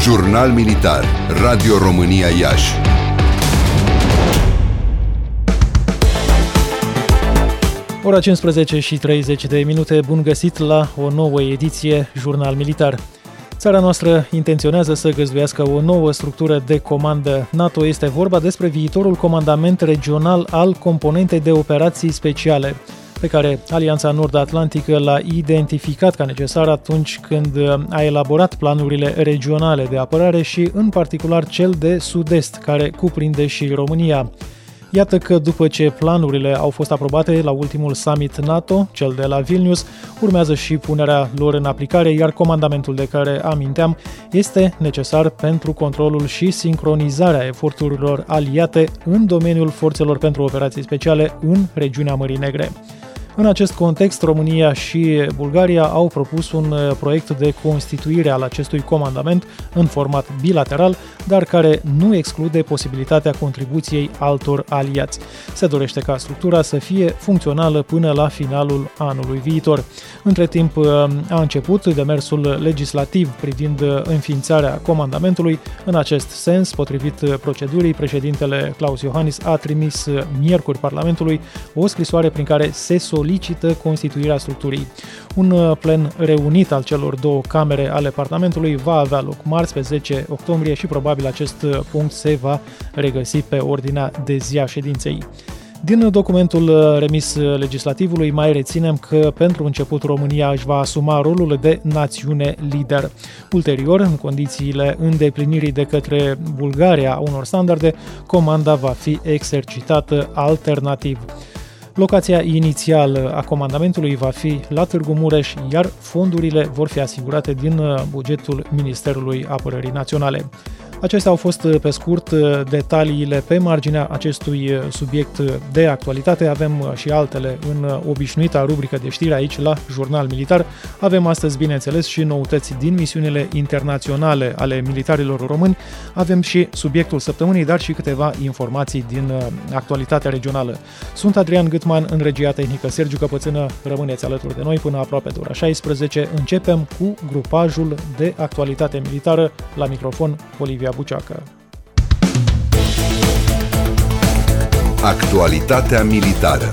Jurnal Militar, Radio România Iași. Ora 15:30, bun găsit la o nouă ediție Jurnal Militar. Țara noastră intenționează să găzduiască o nouă structură de comandă NATO. Este vorba despre viitorul comandament regional al componentei de operații speciale, pe care Alianța Nord-Atlantică l-a identificat ca necesar atunci când a elaborat planurile regionale de apărare și, în particular, cel de sud-est, care cuprinde și România. Iată că după ce planurile au fost aprobate la ultimul summit NATO, cel de la Vilnius, urmează și punerea lor în aplicare, iar comandamentul de care aminteam este necesar pentru controlul și sincronizarea eforturilor aliate în domeniul forțelor pentru operații speciale în regiunea Mării Negre. În acest context, România și Bulgaria au propus un proiect de constituire al acestui comandament în format bilateral, dar care nu exclude posibilitatea contribuției altor aliați. Se dorește ca structura să fie funcțională până la finalul anului viitor. Între timp a început demersul legislativ privind înființarea comandamentului. În acest sens, potrivit procedurii, președintele Klaus Iohannis a trimis miercuri Parlamentului o scrisoare prin care se solicită constituirea structurii. Un plen reunit al celor două camere ale Parlamentului va avea loc marți, pe 10 octombrie, și probabil acest punct se va regăsi pe ordinea de zi a ședinței. Din documentul remis legislativului mai reținem că pentru început România își va asuma rolul de națiune lider. Ulterior, în condițiile îndeplinirii de către Bulgaria a unor standarde, comanda va fi exercitată alternativ. Locația inițială a comandamentului va fi la Târgu Mureș, iar fondurile vor fi asigurate din bugetul Ministerului Apărării Naționale. Acestea au fost, pe scurt, detaliile pe marginea acestui subiect de actualitate. Avem și altele în obișnuita rubrică de știri aici la Jurnal Militar. Avem astăzi, bineînțeles, și noutăți din misiunile internaționale ale militarilor români. Avem și subiectul săptămânii, dar și câteva informații din actualitatea regională. Sunt Adrian Gâtman, în regia tehnică Sergiu Căpățână. Rămâneți alături de noi până aproape de ora 16. Începem cu grupajul de actualitate militară. La microfon, Olivia Buceacă. Actualitatea militară.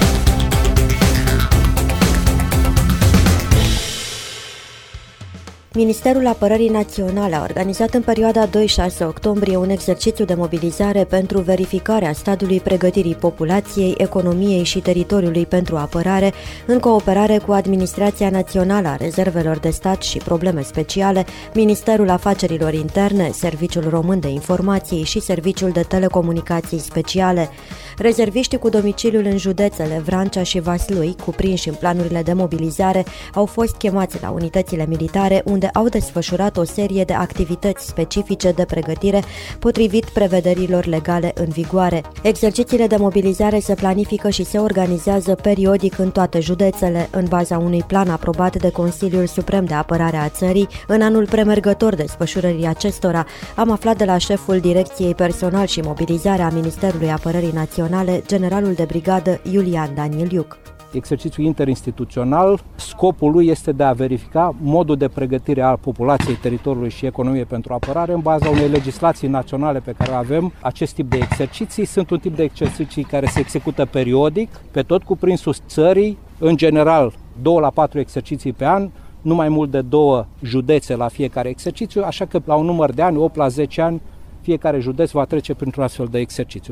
Ministerul Apărării Naționale a organizat în perioada 2-6 octombrie un exercițiu de mobilizare pentru verificarea stadiului pregătirii populației, economiei și teritoriului pentru apărare, în cooperare cu Administrația Națională a Rezervelor de Stat și Probleme Speciale, Ministerul Afacerilor Interne, Serviciul Român de Informații și Serviciul de Telecomunicații Speciale. Rezerviștii cu domiciliul în județele Vrancea și Vaslui, cuprinși în planurile de mobilizare, au fost chemați la unitățile militare, unde au desfășurat o serie de activități specifice de pregătire potrivit prevederilor legale în vigoare. Exercițiile de mobilizare se planifică și se organizează periodic în toate județele, în baza unui plan aprobat de Consiliul Suprem de Apărare a țării. În anul premergător desfășurării acestora, am aflat de la șeful Direcției Personal și Mobilizare a Ministerului Apărării Naționale, generalul de brigadă Iulian Daniliuc. Exercițiul interinstituțional, scopul lui este de a verifica modul de pregătire al populației, teritoriului și economiei pentru apărare în baza unei legislații naționale pe care o avem. Acest tip de exerciții sunt un tip de exerciții care se execută periodic pe tot cuprinsul țării, în general 2 la 4 exerciții pe an, nu mai mult de 2 județe la fiecare exercițiu, așa că la un număr de ani, 8 la 10 ani, fiecare județ va trece printr-un astfel de exercițiu.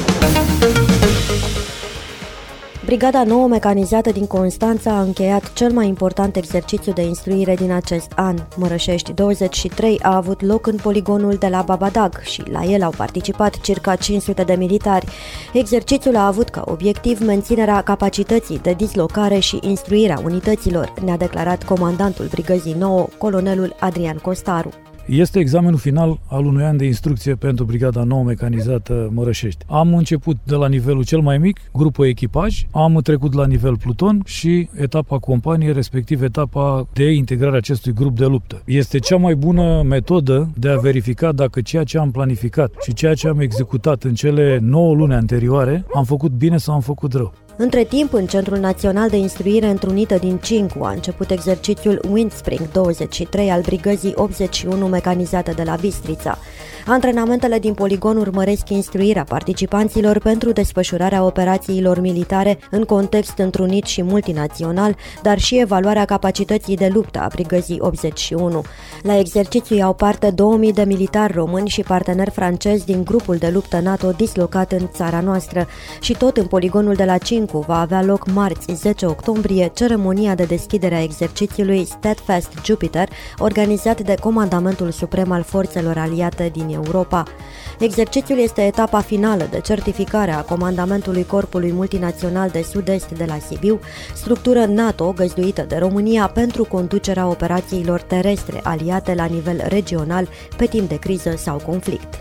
Brigada nouă mecanizată din Constanța a încheiat cel mai important exercițiu de instruire din acest an. Mărășești 23 a avut loc în poligonul de la Babadag și la el au participat circa 500 de militari. Exercițiul a avut ca obiectiv menținerea capacității de dislocare și instruirea unităților, ne-a declarat comandantul Brigăzii 9, colonelul Adrian Costaru. Este examenul final al unui an de instrucție pentru Brigada nouă mecanizată Mărășești. Am început de la nivelul cel mai mic, grupul echipaj, am trecut la nivel pluton și etapa companie, respectiv etapa de integrare a acestui grup de luptă. Este cea mai bună metodă de a verifica dacă ceea ce am planificat și ceea ce am executat în cele 9 luni anterioare am făcut bine sau am făcut rău. Între timp, în Centrul Național de Instruire Întrunită din Cincu a început exercițiul Windspring 23 al Brigăzii 81 mecanizate de la Bistrița. Antrenamentele din poligon urmăresc instruirea participanților pentru desfășurarea operațiilor militare în context întrunit și multinațional, dar și evaluarea capacității de luptă a Brigăzii 81. La exercițiu iau parte 2000 de militari români și parteneri francezi din grupul de luptă NATO dislocat în țara noastră. Și tot în poligonul de la Cincu va avea loc marți 10 octombrie ceremonia de deschidere a exercițiului Steadfast Jupiter, organizat de Comandamentul Suprem al Forțelor Aliate din Europa. Exercițiul este etapa finală de certificare a Comandamentului Corpului Multinațional de Sud-Est de la Sibiu, structură NATO găzduită de România pentru conducerea operațiilor terestre aliate la nivel regional pe timp de criză sau conflict.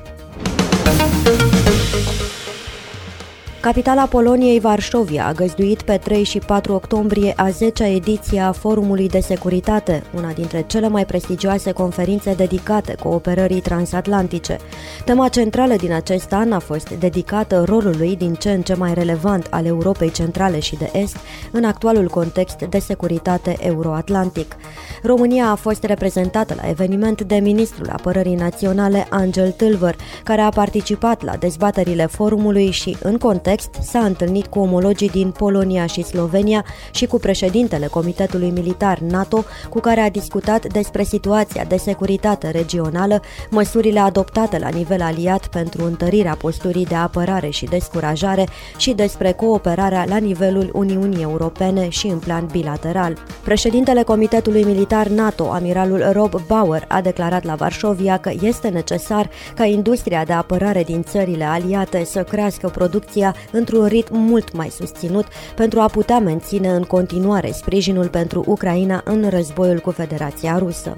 Capitala Poloniei, Varșovia, a găzduit pe 3 și 4 octombrie a 10-a ediție a Forumului de Securitate, una dintre cele mai prestigioase conferințe dedicate cooperării transatlantice. Tema centrală din acest an a fost dedicată rolului din ce în ce mai relevant al Europei Centrale și de Est în actualul context de securitate euroatlantic. România a fost reprezentată la eveniment de ministrul Apărării Naționale Angel Tâlvăr, care a participat la dezbaterile forumului și, în context, s-a întâlnit cu omologii din Polonia și Slovenia și cu președintele Comitetului Militar NATO, cu care a discutat despre situația de securitate regională, măsurile adoptate la nivel aliat pentru întărirea posturii de apărare și descurajare și despre cooperarea la nivelul Uniunii Europene și în plan bilateral. Președintele Comitetului Militar NATO, amiralul Rob Bauer, a declarat la Varșovia că este necesar ca industria de apărare din țările aliate să crească producția într-un ritm mult mai susținut pentru a putea menține în continuare sprijinul pentru Ucraina în războiul cu Federația Rusă.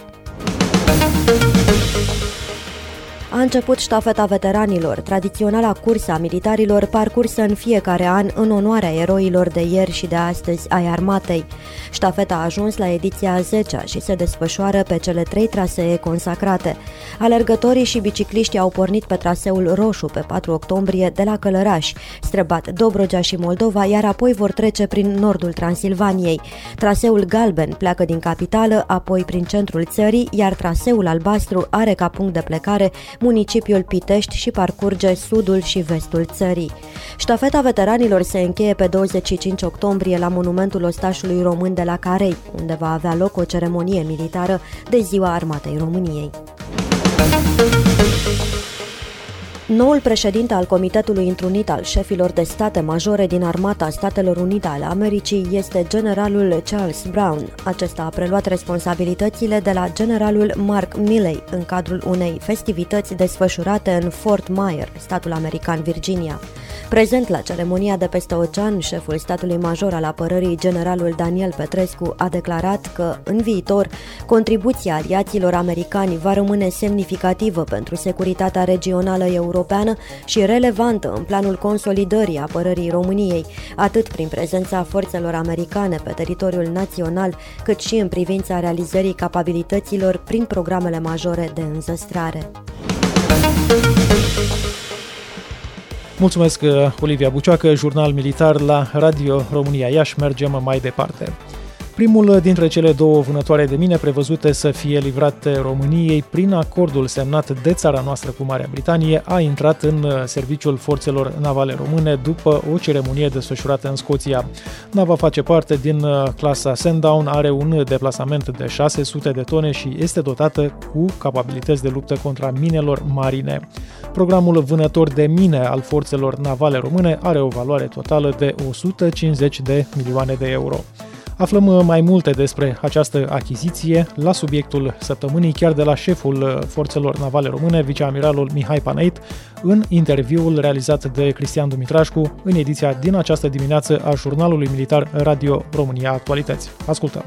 A început ștafeta veteranilor, tradiționala cursă a militarilor parcursă în fiecare an în onoarea eroilor de ieri și de astăzi ai armatei. Ștafeta a ajuns la ediția a 10-a și se desfășoară pe cele 3 trasee consacrate. Alergătorii și bicicliștii au pornit pe traseul roșu pe 4 octombrie de la Călăraș, străbat Dobrogea și Moldova, iar apoi vor trece prin nordul Transilvaniei. Traseul galben pleacă din capitală, apoi prin centrul țării, iar traseul albastru are ca punct de plecare municipiul Pitești și parcurge sudul și vestul țării. Ștafeta veteranilor se încheie pe 25 octombrie la monumentul ostașului român de la Carei, unde va avea loc o ceremonie militară de Ziua Armatei României. Noul președinte al Comitetului Întrunit al Șefilor de State Majore din Armata Statelor Unite ale Americii este generalul Charles Brown. Acesta a preluat responsabilitățile de la generalul Mark Milley în cadrul unei festivități desfășurate în Fort Myers, statul american Virginia. Prezent la ceremonia de peste ocean, șeful statului major al apărării, generalul Daniel Petrescu, a declarat că, în viitor, contribuția aliaților americani va rămâne semnificativă pentru securitatea regională europeană și relevantă în planul consolidării apărării României, atât prin prezența forțelor americane pe teritoriul național, cât și în privința realizării capabilităților prin programele majore de înzestrare. Mulțumesc, Olivia Bucioacă, jurnal militar la Radio România Iași. Mergem mai departe. Primul dintre cele două vânătoare de mine prevăzute să fie livrate României prin acordul semnat de țara noastră cu Marea Britanie a intrat în serviciul forțelor navale române după o ceremonie desfășurată în Scoția. Nava face parte din clasa Sandown, are un deplasament de 600 de tone și este dotată cu capabilități de luptă contra minelor marine. Programul vânător de mine al forțelor navale române are o valoare totală de 150 de milioane de euro. Aflăm mai multe despre această achiziție la subiectul săptămânii chiar de la șeful forțelor navale române, viceamiralul Mihai Panait, în interviul realizat de Cristian Dumitrașcu în ediția din această dimineață a jurnalului militar Radio România Actualități. Ascultăm!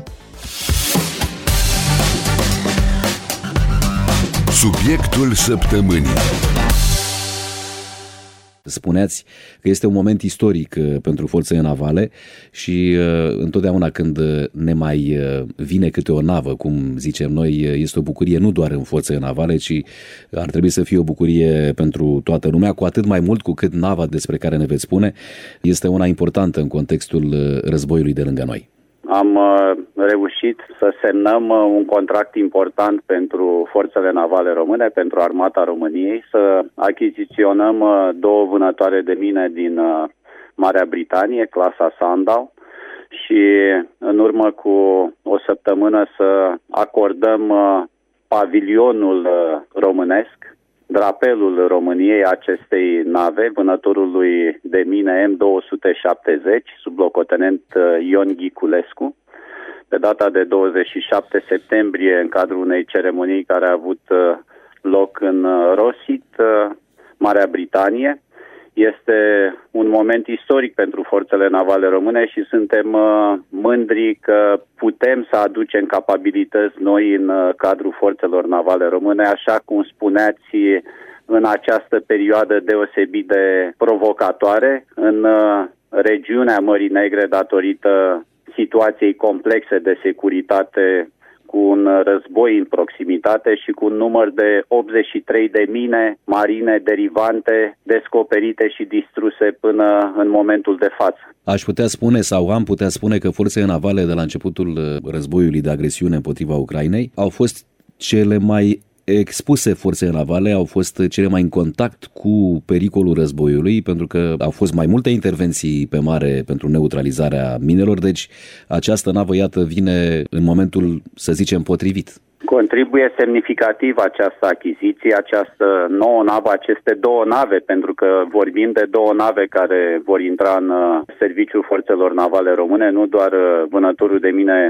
Subiectul săptămânii. Spuneați că este un moment istoric pentru forțele navale și întotdeauna când ne mai vine câte o navă, cum zicem noi, este o bucurie nu doar în forțele navale, ci ar trebui să fie o bucurie pentru toată lumea, cu atât mai mult cu cât nava despre care ne veți spune este una importantă în contextul războiului de lângă noi. Am reușit să semnăm un contract important pentru forțele navale române, pentru Armata României, să achiziționăm 2 vânătoare de mine din Marea Britanie, clasa Sandow, și în urmă cu o săptămână să acordăm pavilionul românesc, drapelul României acestei nave, vânătorului de mine M270, sublocotenent Ion Ghiculescu, pe data de 27 septembrie, în cadrul unei ceremonii care a avut loc în Rosyth, Marea Britanie. Este un moment istoric pentru forțele navale române și suntem mândri că putem să aducem capabilități noi în cadrul forțelor navale române, așa cum spuneați, în această perioadă deosebit de provocatoare în regiunea Mării Negre datorită situației complexe de securitate, cu un război în proximitate și cu un număr de 83 de mine marine derivante descoperite și distruse până în momentul de față. Aș putea spune sau am putea spune că forțele navale de la începutul războiului de agresiune împotriva Ucrainei au fost cele mai expuse forțele navale, au fost cele mai în contact cu pericolul războiului, pentru că au fost mai multe intervenții pe mare pentru neutralizarea minelor, deci această navă, iată, vine în momentul, să zicem, potrivit. Contribuie semnificativ această achiziție, această nouă navă, aceste 2 nave, pentru că vorbim de 2 nave care vor intra în serviciul forțelor navale române, nu doar vânătorul de mine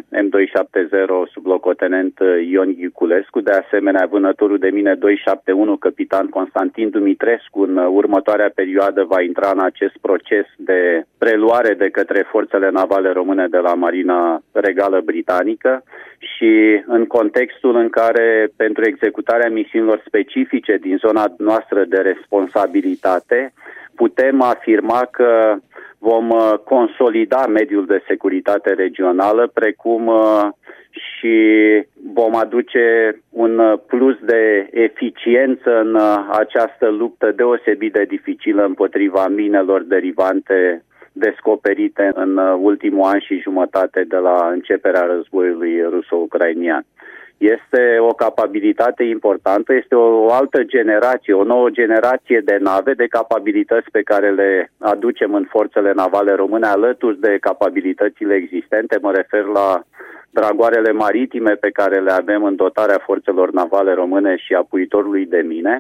M270, sublocotenent Ion Ghiculescu, de asemenea vânătorul de mine 271, capitan Constantin Dumitrescu, în următoarea perioadă va intra în acest proces de preluare de către forțele navale române de la Marina Regală Britanică și în contextul în care pentru executarea misiunilor specifice din zona noastră de responsabilitate putem afirma că vom consolida mediul de securitate regională, precum și vom aduce un plus de eficiență în această luptă deosebit de dificilă împotriva minelor derivante descoperite în ultimul an și jumătate de la începerea războiului ruso-ucrainian. Este o capabilitate importantă, este o altă generație, o nouă generație de nave, de capabilități pe care le aducem în forțele navale române, alături de capabilitățile existente. Mă refer la dragoarele maritime pe care le avem în dotarea forțelor navale române și a puitorului de mine.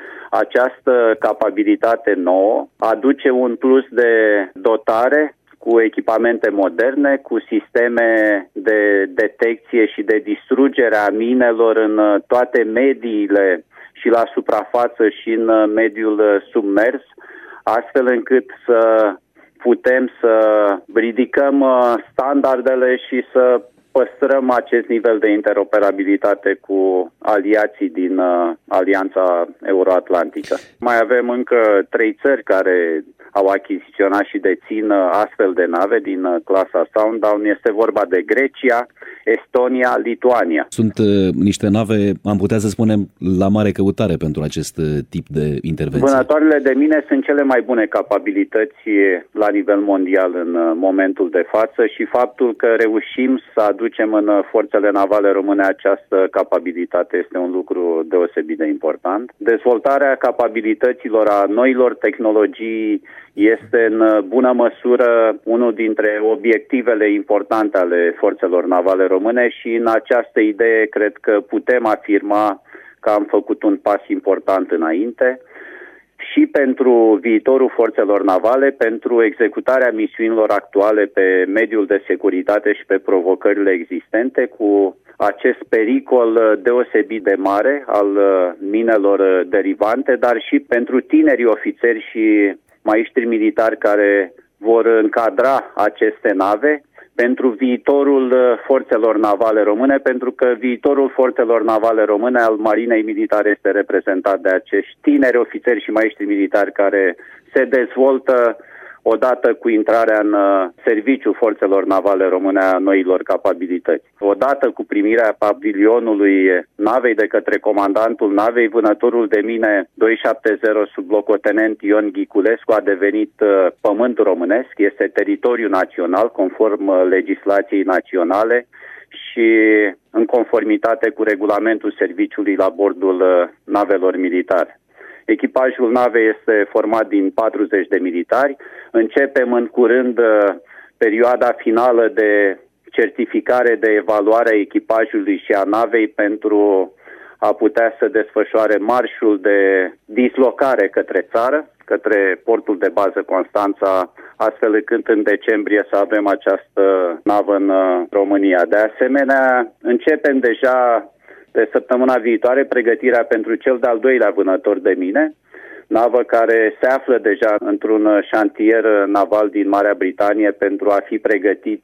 Această capabilitate nouă aduce un plus de dotare cu echipamente moderne, cu sisteme de detecție și de distrugere a minelor în toate mediile și la suprafață și în mediul submers, astfel încât să putem să ridicăm standardele și să păstrăm acest nivel de interoperabilitate cu aliații din Alianța Euroatlantică. Mai avem încă 3 țări care au achiziționat și dețin astfel de nave din clasa Sandow. Este vorba de Grecia, Estonia, Lituania. Sunt niște nave, am putea să spunem, la mare căutare pentru acest tip de intervenție. Vânătoarele de mine sunt cele mai bune capabilități la nivel mondial în momentul de față și faptul că reușim să aducem în forțele navale române această capabilitate este un lucru deosebit de important. Dezvoltarea capabilităților a noilor tehnologii este în bună măsură unul dintre obiectivele importante ale forțelor navale române și în această idee cred că putem afirma că am făcut un pas important înainte și pentru viitorul forțelor navale, pentru executarea misiunilor actuale pe mediul de securitate și pe provocările existente, cu acest pericol deosebit de mare al minelor derivante, dar și pentru tinerii ofițeri și maiștri militari care vor încadra aceste nave, pentru viitorul forțelor navale române, pentru că viitorul forțelor navale române al Marinei Militare este reprezentat de acești tineri ofițeri și maiștri militari care se dezvoltă odată cu intrarea în serviciul forțelor navale române a noilor capabilități. Odată cu primirea pavilionului navei de către comandantul navei, vânătorul de mine 270 sublocotenent Ion Ghiculescu a devenit pământ românesc, este teritoriu național conform legislației naționale și în conformitate cu regulamentul serviciului la bordul navelor militare. Echipajul navei este format din 40 de militari. Începem în curând perioada finală de certificare de evaluare a echipajului și a navei pentru a putea să desfășoare marșul de dislocare către țară, către portul de bază Constanța, astfel încât în decembrie să avem această navă în România. De asemenea, începem deja de săptămâna viitoare pregătirea pentru cel de-al doilea vânător de mine, navă care se află deja într-un șantier naval din Marea Britanie pentru a fi pregătit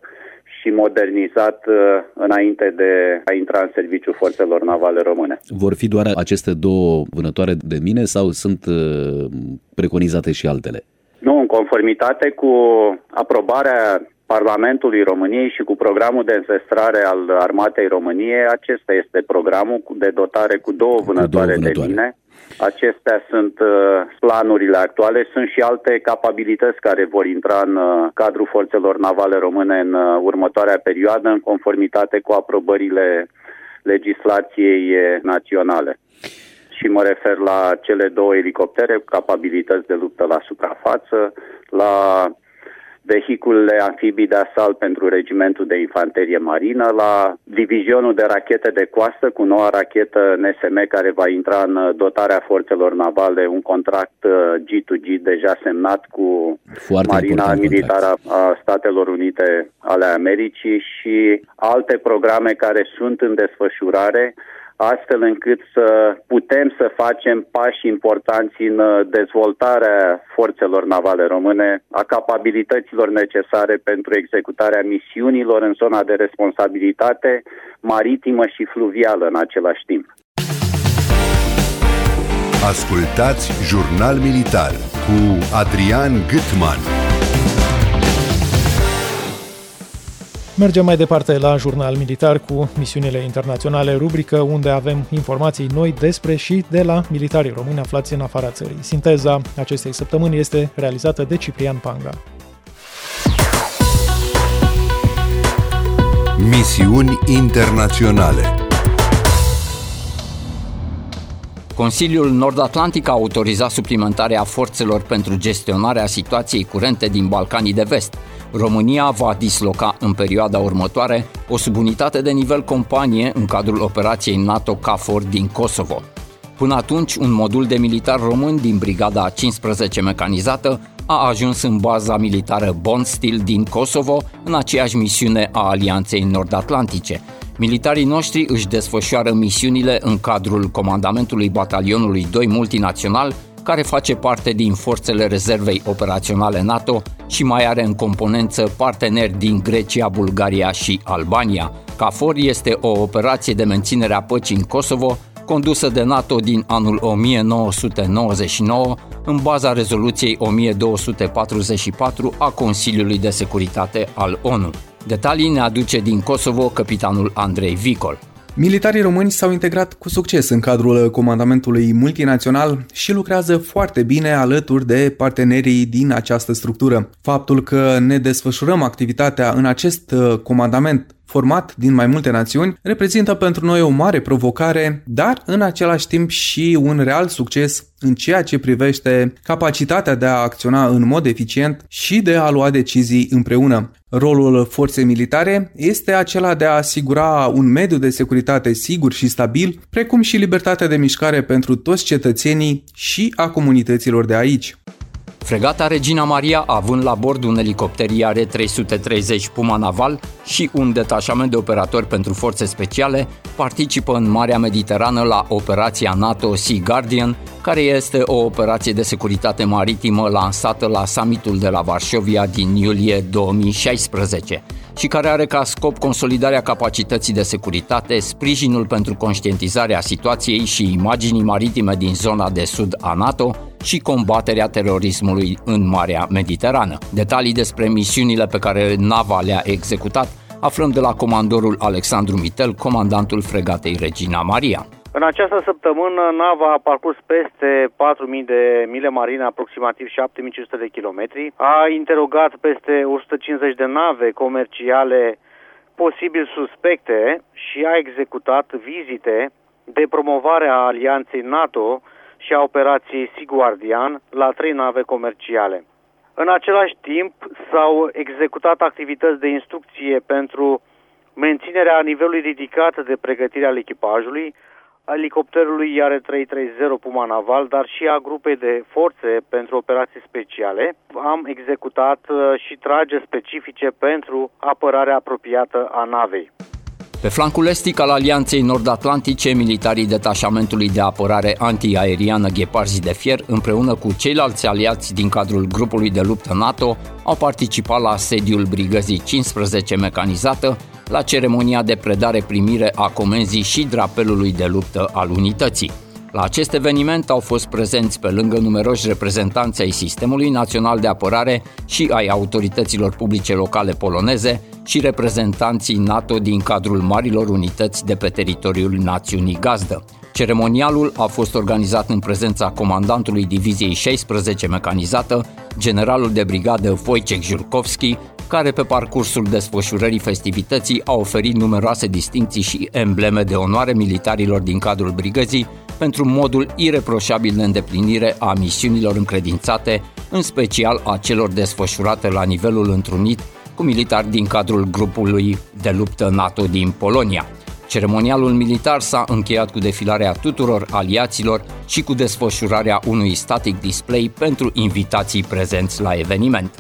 și modernizat înainte de a intra în serviciul forțelor navale române. Vor fi doar aceste două vânătoare de mine sau sunt preconizate și altele? Nu, în conformitate cu aprobarea Parlamentului României și cu programul de înzestrare al Armatei României, acesta este programul de dotare cu două vânătoare de mine. Acestea sunt planurile actuale, sunt și alte capabilități care vor intra în cadrul forțelor navale române în următoarea perioadă, în conformitate cu aprobările legislației naționale. Și mă refer la cele două elicoptere cu capabilități de luptă la suprafață, la vehiculele amfibii de asalt pentru regimentul de infanterie marină, la divizionul de rachete de coastă cu noua rachetă NSM care va intra în dotarea forțelor navale, un contract G2G deja semnat cu Marina Militară a Statelor Unite ale Americii și alte programe care sunt în desfășurare, astfel încât să putem să facem pași importanți în dezvoltarea forțelor navale române, a capabilităților necesare pentru executarea misiunilor în zona de responsabilitate maritimă și fluvială în același timp. Ascultați Jurnal Militar cu Adrian Gutman. Mergem mai departe la Jurnal Militar cu misiunile internaționale, rubrică unde avem informații noi despre și de la militarii români aflați în afara țării. Sinteza acestei săptămâni este realizată de Ciprian Panga. Misiuni internaționale. Consiliul Nord-Atlantic a autorizat suplimentarea forțelor pentru gestionarea situației curente din Balcanii de Vest. România va disloca în perioada următoare o subunitate de nivel companie în cadrul operației NATO KFOR din Kosovo. Până atunci, un modul de militar român din brigada 15 mecanizată a ajuns în baza militară Bondsteel din Kosovo în aceeași misiune a Alianței Nord-Atlantice. Militarii noștri își desfășoară misiunile în cadrul comandamentului batalionului 2 multinațional, care face parte din forțele rezervei operaționale NATO și mai are în componență parteneri din Grecia, Bulgaria și Albania. KFOR este o operație de menținere a păcii în Kosovo, condusă de NATO din anul 1999, în baza rezoluției 1244 a Consiliului de Securitate al ONU. Detalii ne aduce din Kosovo capitanul Andrei Vicol. Militarii români s-au integrat cu succes în cadrul comandamentului multinațional și lucrează foarte bine alături de partenerii din această structură. Faptul că ne desfășurăm activitatea în acest comandament format din mai multe națiuni reprezintă pentru noi o mare provocare, dar în același timp și un real succes în ceea ce privește capacitatea de a acționa în mod eficient și de a lua decizii împreună. Rolul forței militare este acela de a asigura un mediu de securitate sigur și stabil, precum și libertatea de mișcare pentru toți cetățenii și a comunităților de aici. Fregata Regina Maria, având la bord un elicopter IR-330 Puma naval și un detașament de operatori pentru forțe speciale, participă în Marea Mediterană la operația NATO Sea Guardian, care este o operație de securitate maritimă lansată la summitul de la Varșovia din iulie 2016 și care are ca scop consolidarea capacității de securitate, sprijinul pentru conștientizarea situației și imaginii maritime din zona de sud a NATO și combaterea terorismului în Marea Mediterană. Detalii despre misiunile pe care nava le-a executat aflăm de la comandorul Alexandru Mitel, comandantul fregatei Regina Maria. În această săptămână, nava a parcurs peste 4.000 de mile marine, aproximativ 7.500 de kilometri. A interogat peste 150 de nave comerciale posibil suspecte și a executat vizite de promovare a alianței NATO și a operației Sea Guardian la 3 nave comerciale. În același timp, s-au executat activități de instrucție pentru menținerea nivelului ridicat de pregătire al echipajului, elicopterului IR-330 Puma naval, dar și a grupei de forțe pentru operații speciale. Am executat și trageri specifice pentru apărarea apropiată a navei. Pe flancul estic al Alianței Nord-Atlantice, militarii detașamentului de apărare antiaeriană Gheparzi de Fier, împreună cu ceilalți aliați din cadrul grupului de luptă NATO, au participat la sediul brigăzii 15 mecanizată, la ceremonia de predare-primire a comenzii și drapelului de luptă al unității. La acest eveniment au fost prezenți, pe lângă numeroși reprezentanți ai Sistemului Național de Apărare și ai autorităților publice locale poloneze și reprezentanții NATO din cadrul marilor unități de pe teritoriul națiunii gazdă. Ceremonialul a fost organizat în prezența comandantului Diviziei 16 mecanizată, generalul de brigadă Wojciech Jurkowski, care pe parcursul desfășurării festivității a oferit numeroase distincții și embleme de onoare militarilor din cadrul brigăzii pentru modul ireproșabil de îndeplinire a misiunilor încredințate, în special a celor desfășurate la nivelul întrunit cu militari din cadrul grupului de luptă NATO din Polonia. Ceremonialul militar s-a încheiat cu defilarea tuturor aliaților și cu desfășurarea unui static display pentru invitații prezenți la eveniment.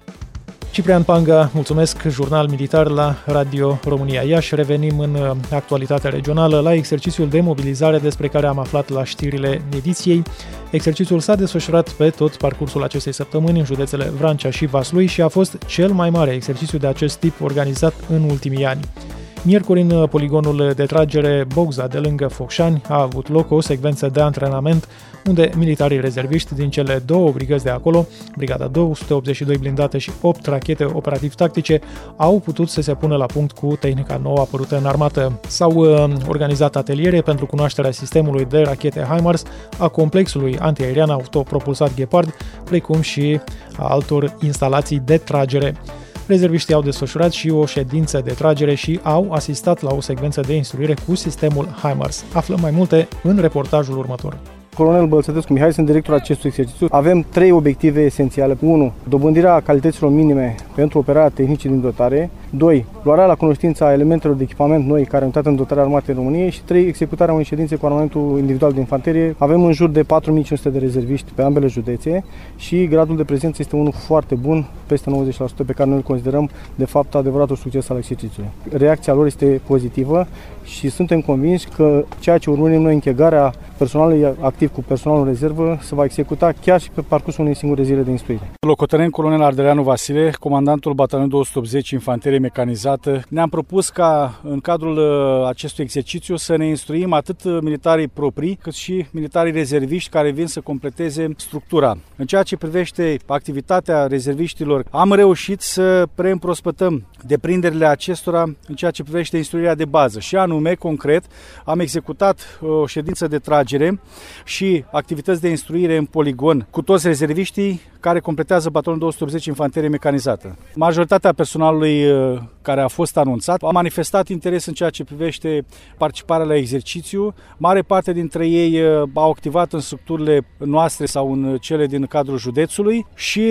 Ciprian Panga, mulțumesc, jurnal militar la Radio România Iași. Revenim în actualitatea regională la exercițiul de mobilizare despre care am aflat la știrile ediției. Exercițiul s-a desfășurat pe tot parcursul acestei săptămâni în județele Vrancea și Vaslui și a fost cel mai mare exercițiu de acest tip organizat în ultimii ani. Miercuri, în poligonul de tragere Bogza de lângă Focșani, a avut loc o secvență de antrenament unde militarii rezerviști din cele două brigăzi de acolo, brigada 282 blindate și 8 rachete operativ-tactice, au putut să se pună la punct cu tehnica nouă apărută în armată. S-au organizat ateliere pentru cunoașterea sistemului de rachete HIMARS, a complexului antiaerian autopropulsat Gepard, precum și a altor instalații de tragere. Rezerviștii au desfășurat și o ședință de tragere și au asistat la o secvență de instruire cu sistemul HIMARS. Aflăm mai multe în reportajul următor. Colonel Bălțătescu Mihai, sunt directorul acestui exercițiu. Avem 3 obiective esențiale. 1. Dobândirea calităților minime pentru operarea tehnicii din dotare. 2. Luarea la cunoștință a elementelor de echipament noi care au intrat în dotarea armatei României. Și 3. Executarea unei ședințe cu armamentul individual de infanterie. Avem în jur de 4500 de rezerviști pe ambele județe și gradul de prezență este unul foarte bun, peste 90%, pe care noi îl considerăm de fapt adevăratul succes al exercițiului. Reacția lor este pozitivă și suntem convinși că ceea ce urmărim noi, închegarea personalului activ cu personalul rezervă, se va executa chiar și pe parcursul unei singure zile de instruire. Locotenent colonel Ardeleanu Vasile, comandantul batalionului 280 Infanterie Mecanizată, ne-am propus ca în cadrul acestui exercițiu să ne instruim atât militarii proprii, cât și militarii rezerviști care vin să completeze structura. În ceea ce privește activitatea rezerviștilor, am reușit să preîmprospătăm deprinderile acestora în ceea ce privește instruirea de bază și anume, concret, am executat o ședință de tragere și activități de instruire în poligon cu toți rezerviștii care completează batalionul 280 Infanterie Mecanizată. Majoritatea personalului care a fost anunțat a manifestat interes în ceea ce privește participarea la exercițiu. Mare parte dintre ei au activat în structurile noastre sau în cele din cadrul județului și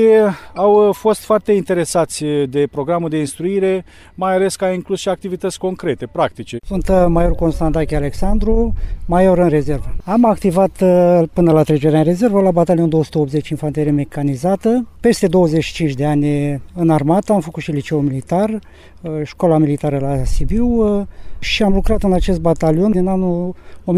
au fost foarte interesați de programul de instruire, mai ales că a inclus și activități concrete, practice. Sunt major Constantache Alexandru, major în rezervă. Am activat până la trecerea în rezervă la Batalionul 280 Infanterie Mecanizată. Peste 25 de ani în armată, am făcut și liceul militar, școala militară la Sibiu și am lucrat în acest batalion din anul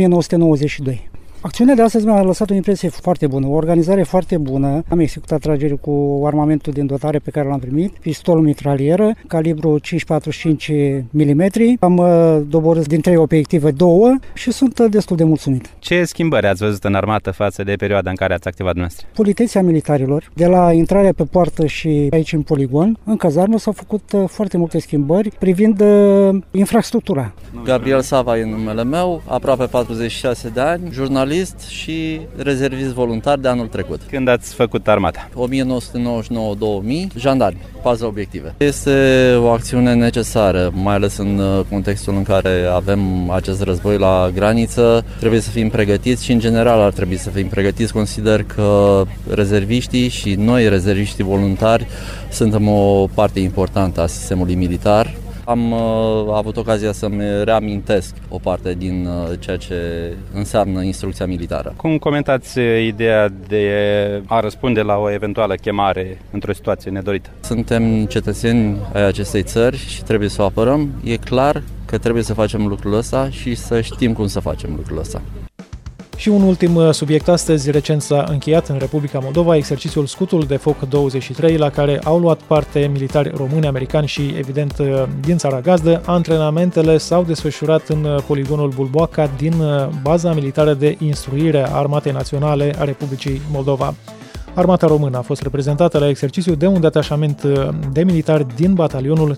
1992. Acțiunea de astăzi mi-a lăsat o impresie foarte bună, o organizare foarte bună. Am executat trageri cu armamentul din dotare pe care l-am primit, pistol mitralieră, calibru 5,45 mm. Am doborât din 3 obiective 2 și sunt destul de mulțumit. Ce schimbări ați văzut în armată față de perioada în care ați activat dumneavoastră? Politețea militarilor, de la intrarea pe poartă și aici în poligon, în cazarmă s-au făcut foarte multe schimbări privind infrastructura. Gabriel Sava e numele meu, aproape 46 de ani, jurnalist și rezervist voluntar de anul trecut. Când ați făcut armata? 1999-2000, jandarmi, pază obiective. Este o acțiune necesară, mai ales în contextul în care avem acest război la graniță. Trebuie să fim pregătiți și în general ar trebui să fim pregătiți. Consider că rezerviștii și noi rezerviștii voluntari suntem o parte importantă a sistemului militar. Am avut ocazia să-mi reamintesc o parte din ceea ce înseamnă instrucția militară. Cum comentați ideea de a răspunde la o eventuală chemare într-o situație nedorită? Suntem cetățeni ai acestei țări și trebuie să o apărăm. E clar că trebuie să facem lucrul ăsta și să știm cum să facem lucrul ăsta. Și un ultim subiect astăzi, recent s-a încheiat în Republica Moldova exercițiul Scutul de Foc 23, la care au luat parte militari români, americani și, evident, din țara gazdă. Antrenamentele s-au desfășurat în poligonul Bulboaca din baza militară de instruire a Armatei Naționale a Republicii Moldova. Armata română a fost reprezentată la exercițiu de un detașament de militari din batalionul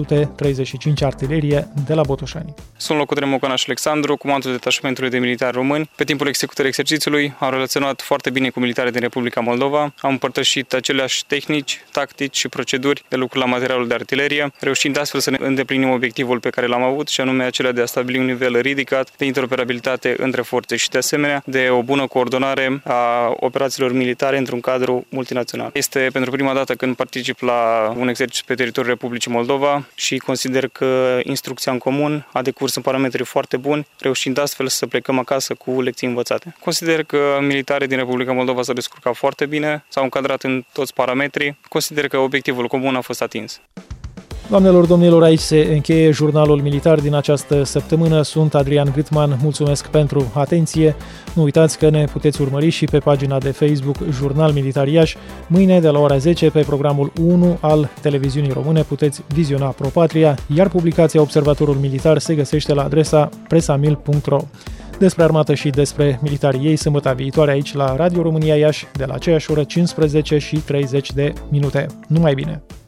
335 Artilerie de la Botoșani. Sunt locotenent Mocănaș Alexandru, comandul detașamentului de militari români. Pe timpul executării exercițiului am relaționat foarte bine cu militarii din Republica Moldova, am împărtășit aceleași tehnici, tactici și proceduri de lucru la materialul de artilerie, reușind astfel să ne îndeplinim obiectivul pe care l-am avut, și anume acela de a stabili un nivel ridicat de interoperabilitate între forțe și, de asemenea, de o bună coordonare a operațiilor militare într-un cadru multinațional. Este pentru prima dată când particip la un exercițiu pe teritoriul Republicii Moldova și consider că instrucția în comun a decurs în parametri foarte buni, reușind astfel să plecăm acasă cu lecții învățate. Consider că militarii din Republica Moldova s-au descurcat foarte bine, s-au încadrat în toți parametrii. Consider că obiectivul comun a fost atins. Doamnelor, domnilor, aici se încheie jurnalul militar din această săptămână. Sunt Adrian Gâtman, mulțumesc pentru atenție. Nu uitați că ne puteți urmări și pe pagina de Facebook Jurnal Militar Iași. Mâine de la ora 10 pe programul 1 al televiziunii române puteți viziona ProPatria, iar publicația Observatorul Militar se găsește la adresa presamil.ro. Despre armată și despre militarii ei sâmbătă viitoare aici la Radio România Iași de la aceeași oră 15:30. Numai bine!